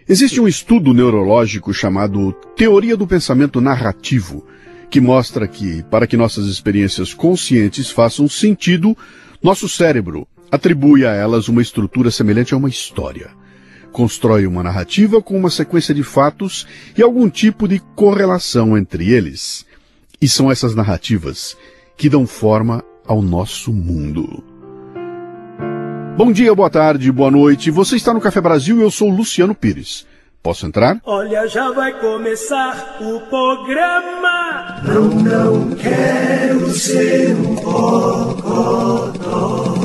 Existe um estudo neurológico chamado Teoria do Pensamento Narrativo, que mostra que, para que nossas experiências conscientes façam sentido, nosso cérebro atribui a elas uma estrutura semelhante a uma história. Constrói uma narrativa com uma sequência de fatos e algum tipo de correlação entre eles. E são essas narrativas que dão forma ao nosso mundo. Bom dia, boa tarde, boa noite. Você está no Café Brasil e eu sou Luciano Pires. Posso entrar? Olha, já vai começar o programa. Não quero ser um bocodó.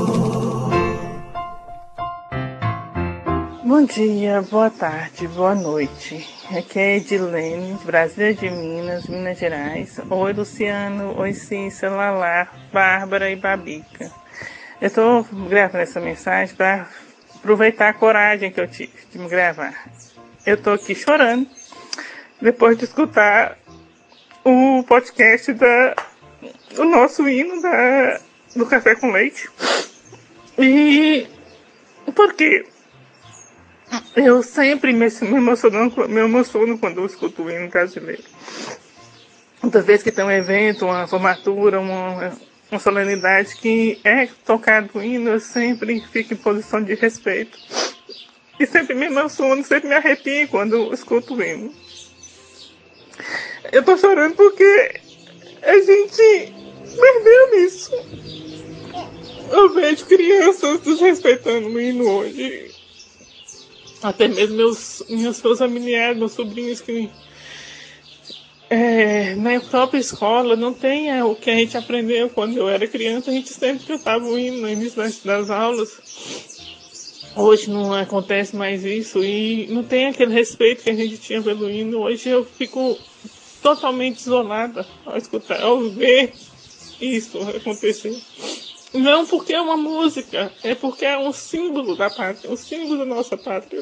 Bom dia, boa tarde, boa noite. Aqui é Edilene, Brasília de Minas, Minas Gerais. Oi, Luciano. Oi, Cícera, Lalá, Bárbara e Babica. Eu estou gravando essa mensagem para aproveitar a coragem que eu tive de me gravar. Eu estou aqui chorando depois de escutar o podcast do nosso hino do Café com Leite. E por quê? Eu sempre me emociono quando eu escuto o hino brasileiro. Toda vez que tem um evento, uma formatura, uma solenidade que é tocado o hino, eu sempre fico em posição de respeito. E sempre me emociono, sempre me arrepio quando eu escuto o hino. Eu tô chorando porque a gente perdeu isso. Eu vejo crianças desrespeitando o hino hoje. Até mesmo meus familiares, meus sobrinhos que na própria escola não tem o que a gente aprendeu quando eu era criança. A gente sempre cantava o hino no início das aulas. Hoje não acontece mais isso e não tem aquele respeito que a gente tinha pelo hino. Hoje eu fico totalmente isolada ao ver isso acontecer. Não porque é uma música, é porque é um símbolo da pátria, um símbolo da nossa pátria.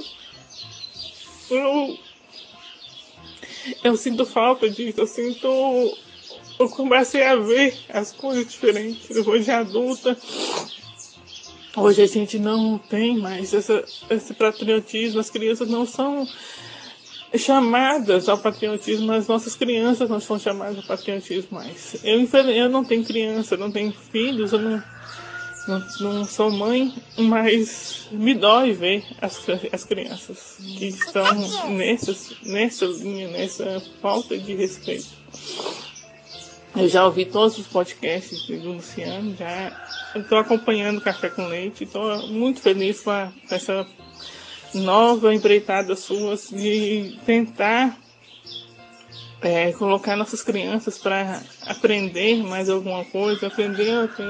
Eu sinto falta disso, eu comecei a ver as coisas diferentes. Hoje adulta, hoje a gente não tem mais esse patriotismo, as crianças não são chamadas ao patriotismo, as nossas crianças não são chamadas ao patriotismo mais. Eu não tenho criança, eu não tenho filhos, eu não sou mãe, mas me dói ver as crianças que estão nessa linha, nessa falta de respeito. Eu já ouvi todos os podcasts do Luciano, estou acompanhando o Café com Leite, estou muito feliz com essa nova empreitada sua de tentar colocar nossas crianças para aprender mais alguma coisa, aprender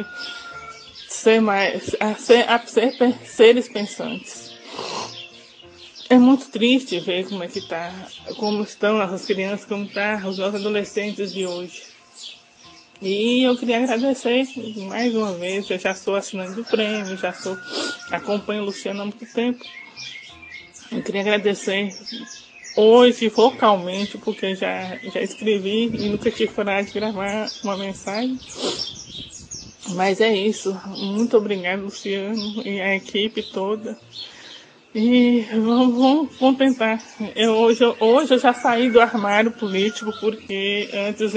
a ser seres pensantes. É muito triste ver como estão essas crianças, como estão os nossos adolescentes de hoje. E eu queria agradecer mais uma vez. Eu já sou assinante do prêmio, acompanho o Luciano há muito tempo. Eu queria agradecer hoje vocalmente, porque já escrevi e nunca tive coragem de gravar uma mensagem. Mas é isso. Muito obrigado, Luciano, e a equipe toda. E vamos tentar. Hoje eu já saí do armário político, porque antes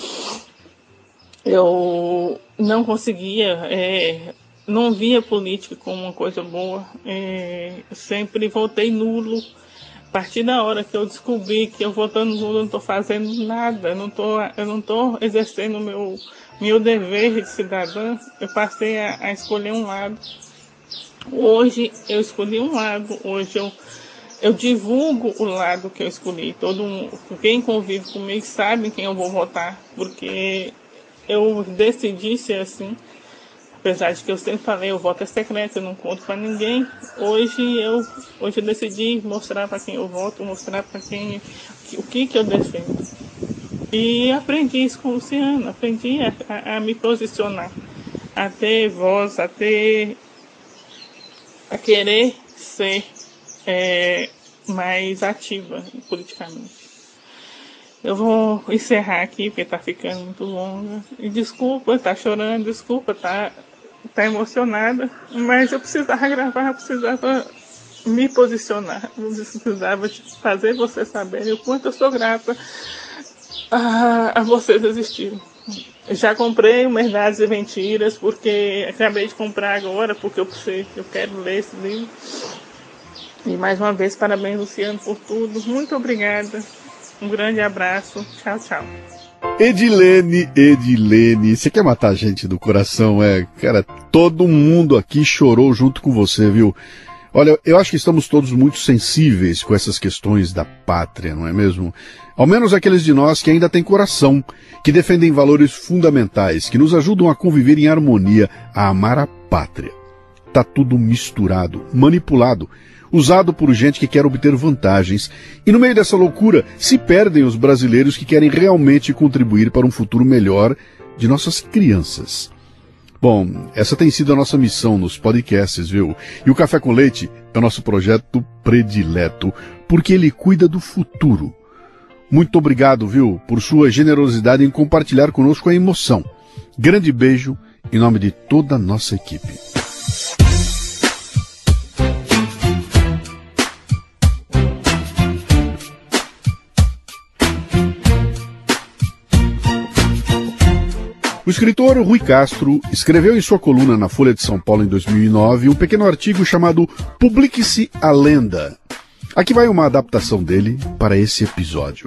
eu não conseguia, não via política como uma coisa boa. Eu sempre votei nulo. A partir da hora que eu descobri que eu votando nulo eu não estou fazendo nada, eu não tô exercendo o meu dever de cidadã, eu passei a escolher um lado. Hoje eu escolhi um lado, hoje eu divulgo o lado que eu escolhi. Quem convive comigo sabe quem eu vou votar, porque eu decidi ser assim. Apesar de que eu sempre falei, o voto é secreto, eu não conto para ninguém. Hoje eu decidi mostrar para quem eu voto, mostrar para quem o que eu defendo. E aprendi isso com o Luciano, aprendi a me posicionar, a ter voz, a querer ser mais ativa politicamente. Eu vou encerrar aqui, porque está ficando muito longa. E desculpa, tá chorando, desculpa, tá emocionada, mas eu precisava gravar, eu precisava me posicionar, precisava fazer você saber o quanto eu sou grata a vocês existirem. Já comprei o Verdades e Mentiras, porque acabei de comprar agora, porque eu quero ler esse livro. E mais uma vez, parabéns, Luciano, por tudo. Muito obrigada. Um grande abraço. Tchau, tchau. Edilene, você quer matar a gente do coração, Cara, todo mundo aqui chorou junto com você, viu? Olha, eu acho que estamos todos muito sensíveis com essas questões da pátria, não é mesmo? Ao menos aqueles de nós que ainda têm coração, que defendem valores fundamentais, que nos ajudam a conviver em harmonia, a amar a pátria. Tá tudo misturado, manipulado, usado por gente que quer obter vantagens, e no meio dessa loucura se perdem os brasileiros que querem realmente contribuir para um futuro melhor de nossas crianças. Bom, essa tem sido a nossa missão nos podcasts, viu? E o Café com Leite é o nosso projeto predileto, porque ele cuida do futuro. Muito obrigado, viu, por sua generosidade em compartilhar conosco a emoção. Grande beijo em nome de toda a nossa equipe. O escritor Rui Castro escreveu em sua coluna na Folha de São Paulo em 2009 um pequeno artigo chamado Publique-se a Lenda. Aqui vai uma adaptação dele para esse episódio.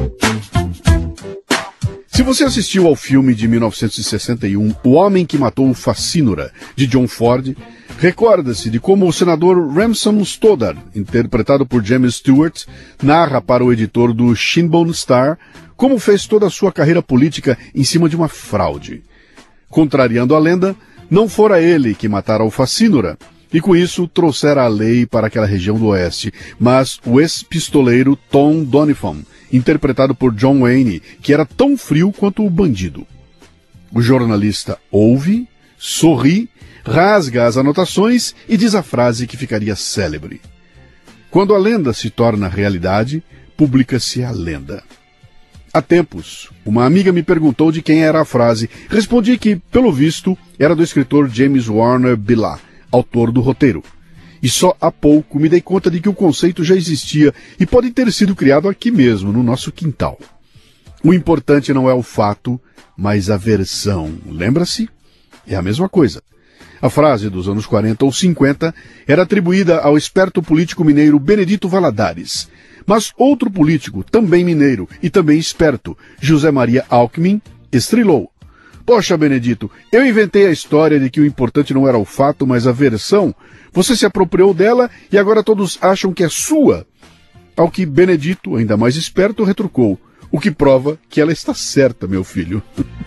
Se você assistiu ao filme de 1961, O Homem que Matou o Facínora, de John Ford, recorda-se de como o senador Ransom Stoddard, interpretado por James Stewart, narra para o editor do Shinbone Star como fez toda a sua carreira política em cima de uma fraude. Contrariando a lenda, não fora ele que matara o Facínora, e com isso trouxera a lei para aquela região do oeste, mas o ex-pistoleiro Tom Doniphan, interpretado por John Wayne, que era tão frio quanto o bandido. O jornalista ouve, sorri, rasga as anotações e diz a frase que ficaria célebre. Quando a lenda se torna realidade, publica-se a lenda. Há tempos, uma amiga me perguntou de quem era a frase. Respondi que, pelo visto, era do escritor James Warner Billah, autor do roteiro. E só há pouco me dei conta de que o conceito já existia e pode ter sido criado aqui mesmo, no nosso quintal. O importante não é o fato, mas a versão. Lembra-se? É a mesma coisa. A frase dos anos 40 ou 50 era atribuída ao esperto político mineiro Benedito Valadares. Mas outro político, também mineiro e também esperto, José Maria Alckmin, estrelou. Poxa, Benedito, eu inventei a história de que o importante não era o fato, mas a versão. Você se apropriou dela e agora todos acham que é sua. Ao que Benedito, ainda mais esperto, retrucou. O que prova que ela está certa, meu filho.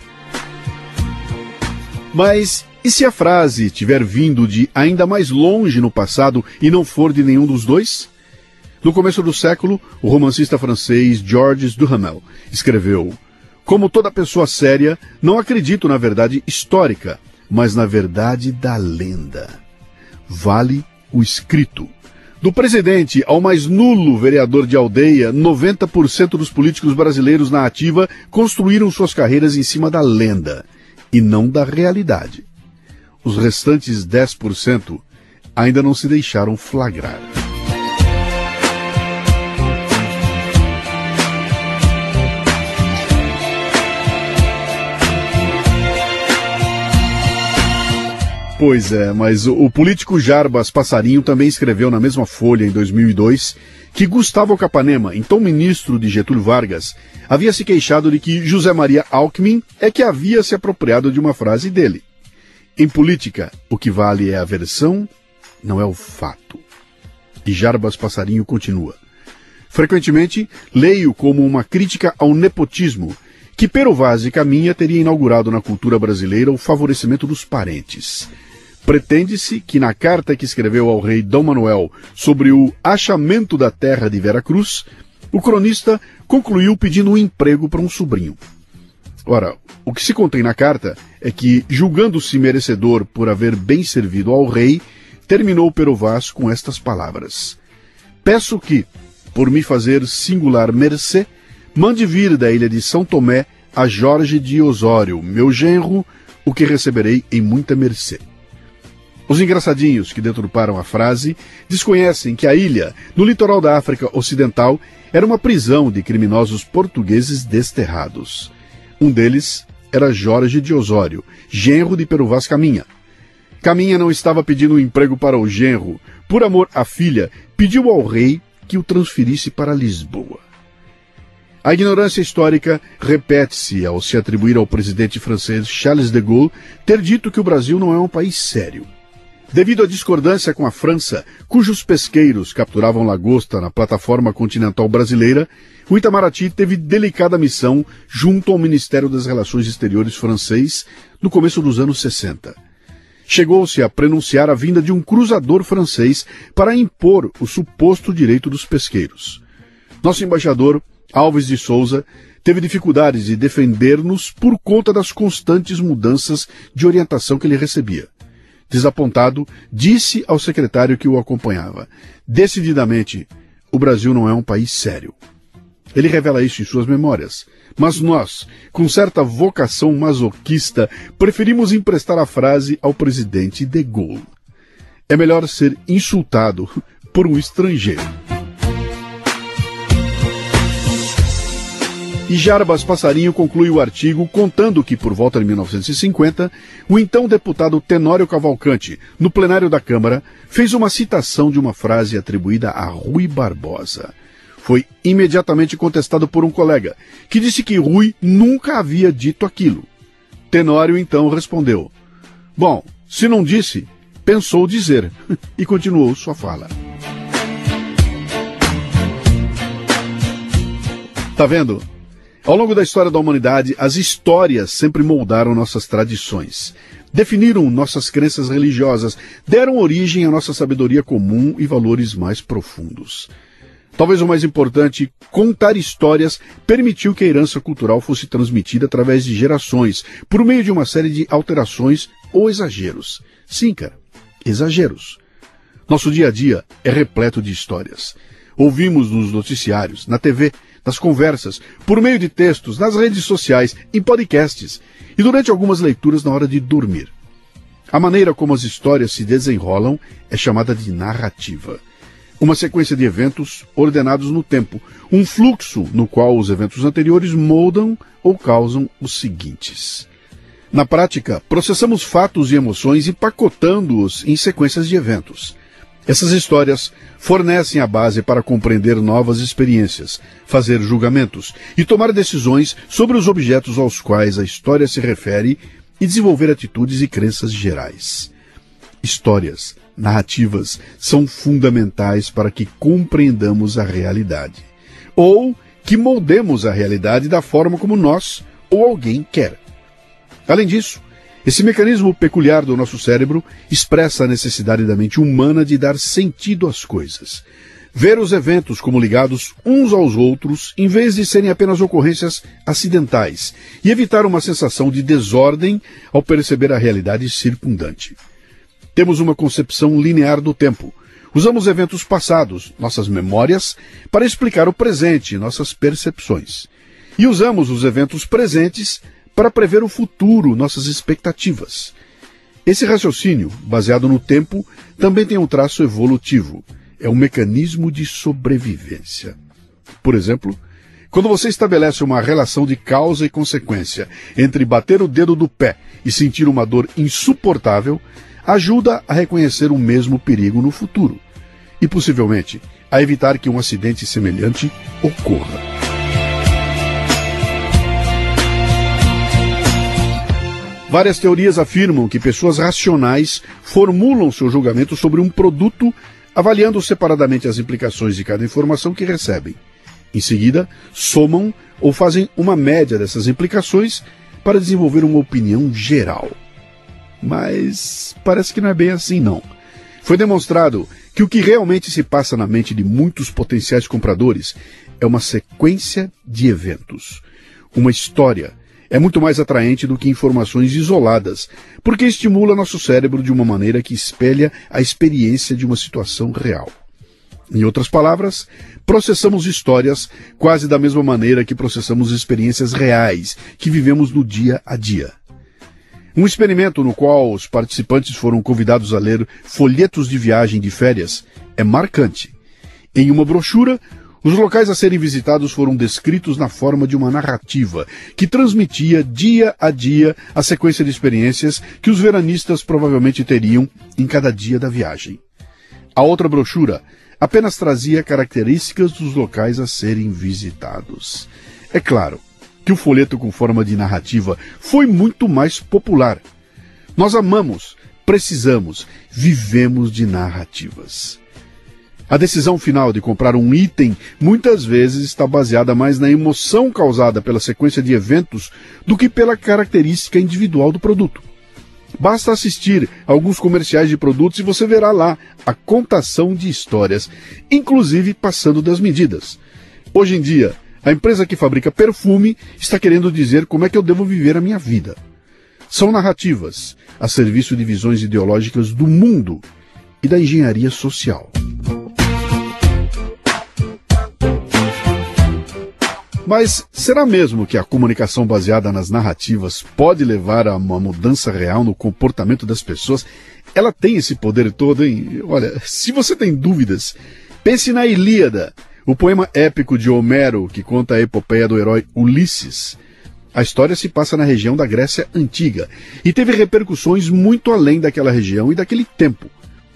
Mas e se a frase tiver vindo de ainda mais longe no passado e não for de nenhum dos dois? No começo do século, o romancista francês Georges Duhamel escreveu: como toda pessoa séria, não acredito na verdade histórica, mas na verdade da lenda. Vale o escrito. Do presidente ao mais nulo vereador de aldeia, 90% dos políticos brasileiros na ativa construíram suas carreiras em cima da lenda, e não da realidade. Os restantes 10% ainda não se deixaram flagrar. Pois é, mas o político Jarbas Passarinho também escreveu na mesma folha, em 2002, que Gustavo Capanema, então ministro de Getúlio Vargas, havia se queixado de que José Maria Alckmin é que havia se apropriado de uma frase dele. Em política, o que vale é a versão, não é o fato. E Jarbas Passarinho continua. Frequentemente, leio como uma crítica ao nepotismo, que Pero Vaz e Caminha teria inaugurado na cultura brasileira o favorecimento dos parentes. Pretende-se que na carta que escreveu ao rei Dom Manuel sobre o achamento da terra de Veracruz, o cronista concluiu pedindo um emprego para um sobrinho. Ora, o que se contém na carta é que, julgando-se merecedor por haver bem servido ao rei, terminou Pero Vaz com estas palavras: peço que, por me fazer singular mercê, mande vir da ilha de São Tomé a Jorge de Osório, meu genro, o que receberei em muita mercê. Os engraçadinhos que deturparam a frase desconhecem que a ilha, no litoral da África Ocidental, era uma prisão de criminosos portugueses desterrados. Um deles era Jorge de Osório, genro de Pero Vaz Caminha. Caminha não estava pedindo um emprego para o genro. Por amor à filha, pediu ao rei que o transferisse para Lisboa. A ignorância histórica repete-se ao se atribuir ao presidente francês Charles de Gaulle ter dito que o Brasil não é um país sério. Devido à discordância com a França, cujos pesqueiros capturavam lagosta na plataforma continental brasileira, o Itamaraty teve delicada missão junto ao Ministério das Relações Exteriores francês no começo dos anos 60. Chegou-se a prenunciar a vinda de um cruzador francês para impor o suposto direito dos pesqueiros. Nosso embaixador, Alves de Souza, teve dificuldades de defender-nos por conta das constantes mudanças de orientação que ele recebia. Desapontado, disse ao secretário que o acompanhava: decididamente, o Brasil não é um país sério. Ele revela isso em suas memórias. Mas nós, com certa vocação masoquista, preferimos emprestar a frase ao presidente de Gaulle. É melhor ser insultado por um estrangeiro. E Jarbas Passarinho conclui o artigo contando que, por volta de 1950, o então deputado Tenório Cavalcante, no plenário da Câmara, fez uma citação de uma frase atribuída a Rui Barbosa. Foi imediatamente contestado por um colega, que disse que Rui nunca havia dito aquilo. Tenório então respondeu: bom, se não disse, pensou dizer, e continuou sua fala. Tá vendo? Ao longo da história da humanidade, as histórias sempre moldaram nossas tradições, definiram nossas crenças religiosas, deram origem à nossa sabedoria comum e valores mais profundos. Talvez o mais importante, contar histórias permitiu que a herança cultural fosse transmitida através de gerações, por meio de uma série de alterações ou exageros. Sim, cara, exageros. Nosso dia a dia é repleto de histórias. Ouvimos nos noticiários, na TV, nas conversas, por meio de textos, nas redes sociais, em podcasts e durante algumas leituras na hora de dormir. A maneira como as histórias se desenrolam é chamada de narrativa. Uma sequência de eventos ordenados no tempo, um fluxo no qual os eventos anteriores moldam ou causam os seguintes. Na prática, processamos fatos e emoções empacotando-os em sequências de eventos. Essas histórias fornecem a base para compreender novas experiências, fazer julgamentos e tomar decisões sobre os objetos aos quais a história se refere e desenvolver atitudes e crenças gerais. Histórias, narrativas são fundamentais para que compreendamos a realidade, ou que moldemos a realidade da forma como nós ou alguém quer. Além disso, esse mecanismo peculiar do nosso cérebro expressa a necessidade da mente humana de dar sentido às coisas. Ver os eventos como ligados uns aos outros, em vez de serem apenas ocorrências acidentais, e evitar uma sensação de desordem ao perceber a realidade circundante. Temos uma concepção linear do tempo. Usamos eventos passados, nossas memórias, para explicar o presente, nossas percepções. E usamos os eventos presentes para prever o futuro, nossas expectativas. Esse raciocínio, baseado no tempo, também tem um traço evolutivo. É um mecanismo de sobrevivência. Por exemplo, quando você estabelece uma relação de causa e consequência entre bater o dedo do pé e sentir uma dor insuportável, ajuda a reconhecer o mesmo perigo no futuro e, possivelmente, a evitar que um acidente semelhante ocorra. Várias teorias afirmam que pessoas racionais formulam seu julgamento sobre um produto, avaliando separadamente as implicações de cada informação que recebem. Em seguida, somam ou fazem uma média dessas implicações para desenvolver uma opinião geral. Mas parece que não é bem assim, não. Foi demonstrado que o que realmente se passa na mente de muitos potenciais compradores é uma sequência de eventos. Uma história é muito mais atraente do que informações isoladas, porque estimula nosso cérebro de uma maneira que espelha a experiência de uma situação real. Em outras palavras, processamos histórias quase da mesma maneira que processamos experiências reais que vivemos no dia a dia. Um experimento no qual os participantes foram convidados a ler folhetos de viagem de férias é marcante. Em uma brochura, os locais a serem visitados foram descritos na forma de uma narrativa que transmitia dia a dia a sequência de experiências que os veranistas provavelmente teriam em cada dia da viagem. A outra brochura apenas trazia características dos locais a serem visitados. É claro que o folheto com forma de narrativa foi muito mais popular. Nós amamos, precisamos, vivemos de narrativas. A decisão final de comprar um item muitas vezes está baseada mais na emoção causada pela sequência de eventos do que pela característica individual do produto. Basta assistir a alguns comerciais de produtos e você verá lá a contação de histórias, inclusive passando das medidas. Hoje em dia, a empresa que fabrica perfume está querendo dizer como é que eu devo viver a minha vida. São narrativas a serviço de visões ideológicas do mundo e da engenharia social. Mas será mesmo que a comunicação baseada nas narrativas pode levar a uma mudança real no comportamento das pessoas? Ela tem esse poder todo, hein? Olha, se você tem dúvidas, pense na Ilíada, o poema épico de Homero que conta a epopeia do herói Ulisses. A história se passa na região da Grécia Antiga e teve repercussões muito além daquela região e daquele tempo.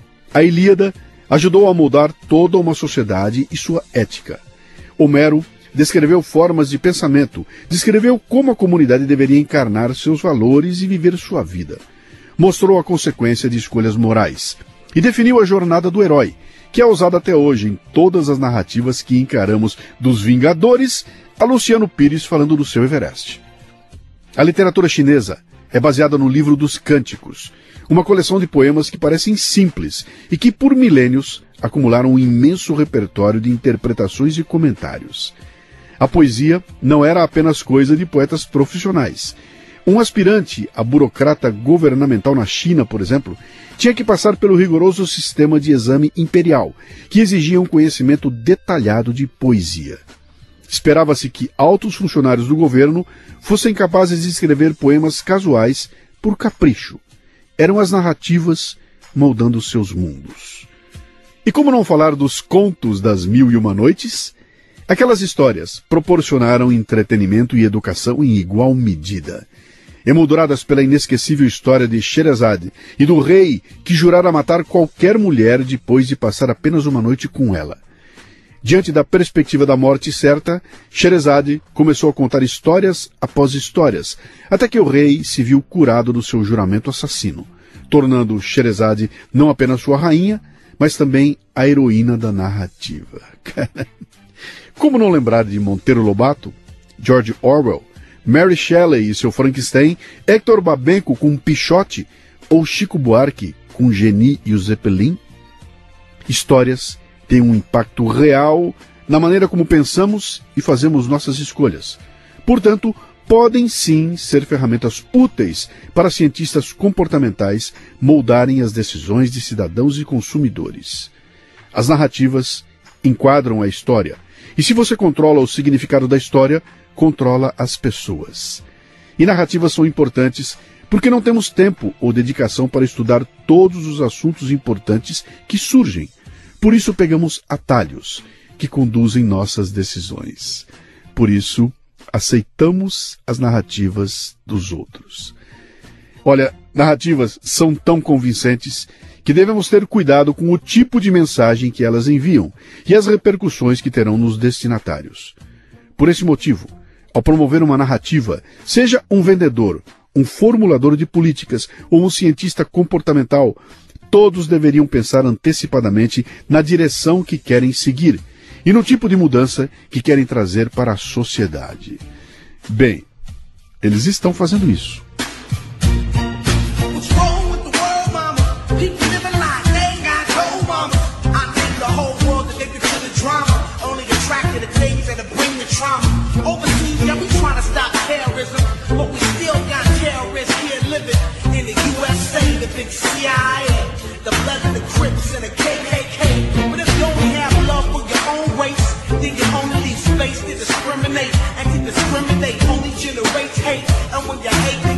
A Ilíada ajudou a moldar toda uma sociedade e sua ética. Homero descreveu formas de pensamento, descreveu como a comunidade deveria encarnar seus valores e viver sua vida. Mostrou a consequência de escolhas morais e definiu a jornada do herói, que é usada até hoje em todas as narrativas que encaramos, dos Vingadores a Luciano Pires falando do seu Everest. A literatura chinesa é baseada no livro dos Cânticos, uma coleção de poemas que parecem simples e que por milênios acumularam um imenso repertório de interpretações e comentários. A poesia não era apenas coisa de poetas profissionais. Um aspirante a burocrata governamental na China, por exemplo, tinha que passar pelo rigoroso sistema de exame imperial, que exigia um conhecimento detalhado de poesia. Esperava-se que altos funcionários do governo fossem capazes de escrever poemas casuais por capricho. Eram as narrativas moldando seus mundos. E como não falar dos contos das Mil e Uma Noites? Aquelas histórias proporcionaram entretenimento e educação em igual medida. Emolduradas pela inesquecível história de Sherazade e do rei que jurara matar qualquer mulher depois de passar apenas uma noite com ela. Diante da perspectiva da morte certa, Sherazade começou a contar histórias após histórias, até que o rei se viu curado do seu juramento assassino, tornando Sherazade não apenas sua rainha, mas também a heroína da narrativa. Como não lembrar de Monteiro Lobato, George Orwell, Mary Shelley e seu Frankenstein, Hector Babenco com Pichote ou Chico Buarque com Geni e o Zeppelin? Histórias têm um impacto real na maneira como pensamos e fazemos nossas escolhas. Portanto, podem sim ser ferramentas úteis para cientistas comportamentais moldarem as decisões de cidadãos e consumidores. As narrativas enquadram a história, e se você controla o significado da história, controla as pessoas. E narrativas são importantes porque não temos tempo ou dedicação para estudar todos os assuntos importantes que surgem. Por isso pegamos atalhos que conduzem nossas decisões. Por isso, aceitamos as narrativas dos outros. Olha, narrativas são tão convincentes que devemos ter cuidado com o tipo de mensagem que elas enviam e as repercussões que terão nos destinatários. Por esse motivo, ao promover uma narrativa, seja um vendedor, um formulador de políticas ou um cientista comportamental, todos deveriam pensar antecipadamente na direção que querem seguir e no tipo de mudança que querem trazer para a sociedade. Bem, eles estão fazendo isso. CIA, the blood of the Crips and the KKK. But if you only have love for your own race, then you only need space to discriminate. And to discriminate only generates hate. And when you hate,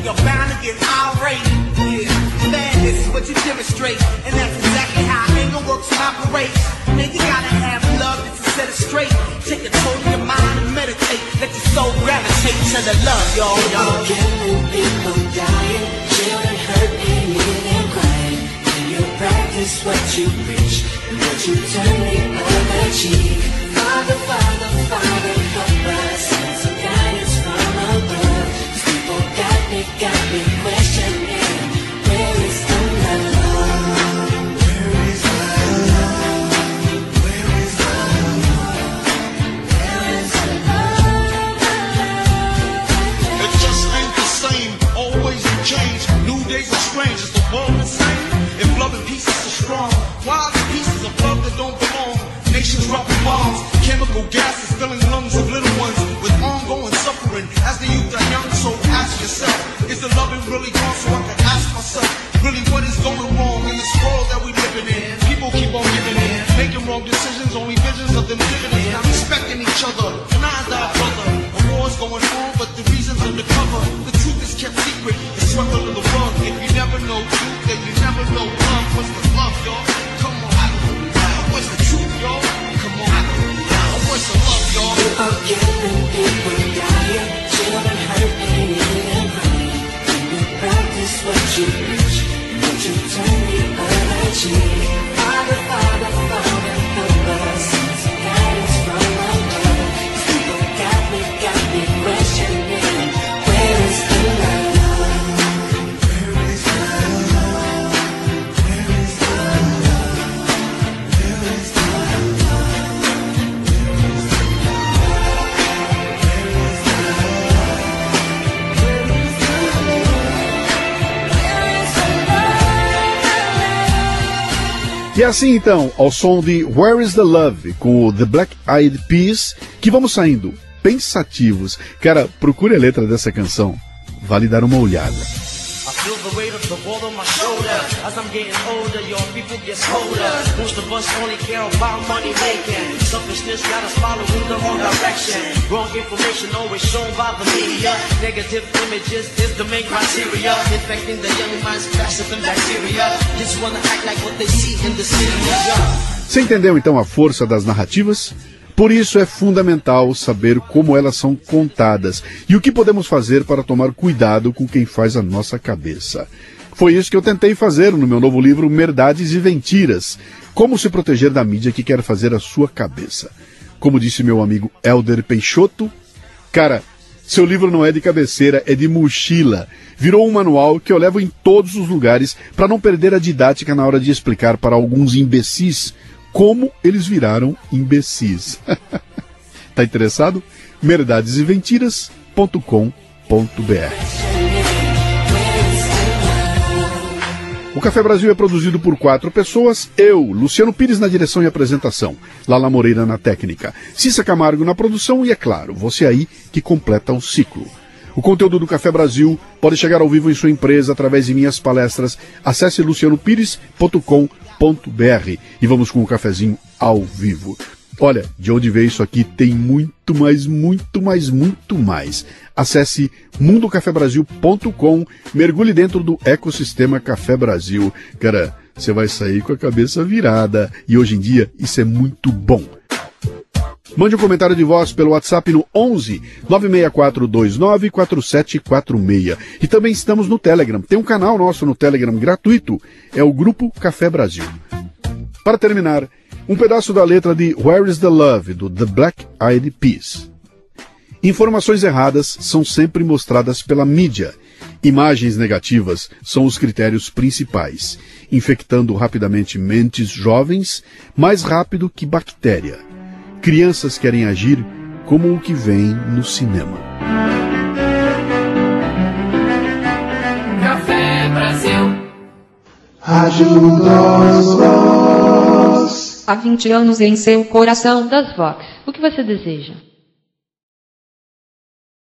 you're bound to get irate. Yeah, madness is what you demonstrate, and that's exactly how anger works and operates. Man, you gotta have love to set it straight. Take control of your mind and meditate. Let your soul gravitate to the love, y'all. People killing, people dying, children hurt, eating and crying. When you practice what you preach, and what you turn the other cheek. Father, Father, Father, help us. Send some guidance from above. These people got me questioning. Where is the love? Where is the love? Where is the love? Where is the love? It just ain't the same, always in change. New days are strange, is the world the same? If love and peace is so strong, why are the pieces of love that don't belong? Nations dropping bombs, chemical gases filling lungs of little ones with ongoing suffering as the youth are young. So ask yourself, is the loving really gone? So I can ask myself, really what is going wrong in this world that we living in? People keep on giving in, making wrong decisions, only visions of them living in. Not respecting each other, denying our brother. A war's going on, but the reason's undercover. The truth is kept secret, it's swept under the rug. If you never know truth, then you never know love. What's the love, y'all? Come on. What's the truth, y'all? Come on. What's the love, y'all? People killing, people dying, children hurt, eating and crying. When you practice what you preach, and what you turn the other cheek. Father, Father, Father, help us. Send some guidance from above. These people got me questioning. Where is the love? Where is the love? Where is the love? Where is the love? E é assim então, ao som de Where is the Love, com o The Black Eyed Peas, que vamos saindo pensativos. Cara, procure a letra dessa canção, vale dar uma olhada. I feel the weight of the world on my shoulder. As I'm getting older, your people get colder. Most of us only care about money making. Selfishness got us following the wrong direction. Wrong information always shown by the media. Negative images is the main criteria. Infecting the young minds faster than bacteria. Just wanna act like what they see in the city. Você entendeu então a força das narrativas? Por isso é fundamental saber como elas são contadas e o que podemos fazer para tomar cuidado com quem faz a nossa cabeça. Foi isso que eu tentei fazer no meu novo livro Merdades e Mentiras, como se proteger da mídia que quer fazer a sua cabeça. Como disse meu amigo Helder Peixoto, cara, seu livro não é de cabeceira, é de mochila. Virou um manual que eu levo em todos os lugares para não perder a didática na hora de explicar para alguns imbecis como eles viraram imbecis. Tá interessado? merdadeseventiras.com.br. O Café Brasil é produzido por 4 pessoas, eu, Luciano Pires na direção e apresentação, Lala Moreira na técnica, Cissa Camargo na produção e, é claro, você aí que completa o ciclo. O conteúdo do Café Brasil pode chegar ao vivo em sua empresa através de minhas palestras. Acesse lucianopires.com.br e vamos com o cafezinho ao vivo. Olha, de onde veio isso aqui tem muito mais. Acesse mundocafebrasil.com, mergulhe dentro do ecossistema Café Brasil. Cara, você vai sair com a cabeça virada e hoje em dia isso é muito bom. Mande um comentário de voz pelo WhatsApp no 11 96429 4746. E também estamos no Telegram. Tem um canal nosso no Telegram gratuito. É o Grupo Café Brasil. Para terminar, um pedaço da letra de Where is the Love, do The Black Eyed Peas. Informações erradas são sempre mostradas pela mídia. Imagens negativas são os critérios principais, infectando rapidamente mentes jovens, mais rápido que bactéria. Crianças querem agir como o que vem no cinema. Café Brasil. Há 20 anos em seu coração das Vox. O que você deseja?